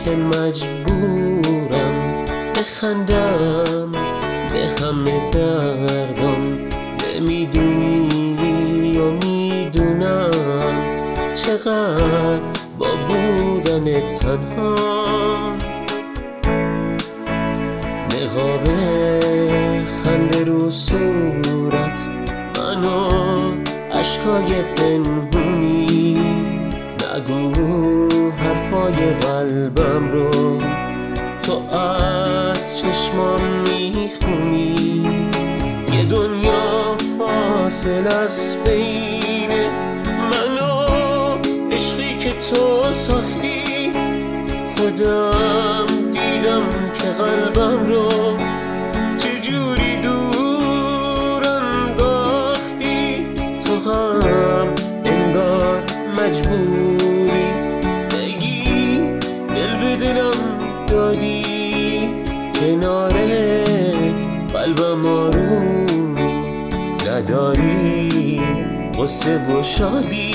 که مجبورم بخندم به همه دردم. نمیدونی یا میدونم چقدر با بودن تنها نقاب خنده رو صورت منو عشقای پنهونی. نگو حرفای قلبم رو تو از چشمان میخونی. یه دنیا فاصل است بین من و عشقی که تو ساختی. خودم دیدم که قلبم رو چجوری دور انداختی. تو هم انگار مجبوری بگی دل به دلم دادی. کنار قلبم آرومی نداری غصه و شادی.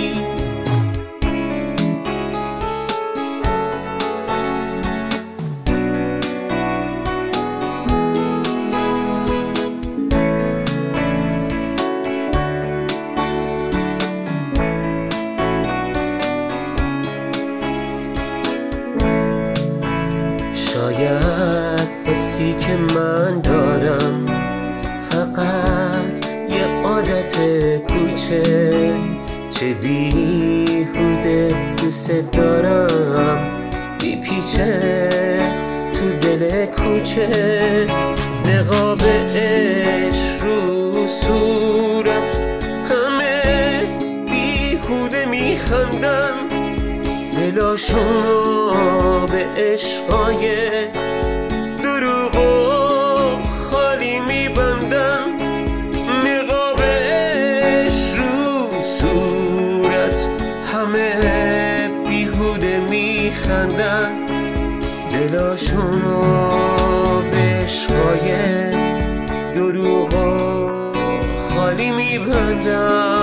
شاید حسی که من دارم فقط یه عادت کوچه. چه بیهوده دوست دارم میپیچه تو دل کوچه. نقاب عشق رو صورت همه بیهوده میخندن. دلاشون رو به عشقای دروغ و خالی میبندن. نقاب عشق رو صورت همه بیهوده میخندن. دلاشون رو به عشقای دروغ و خالی میبندن.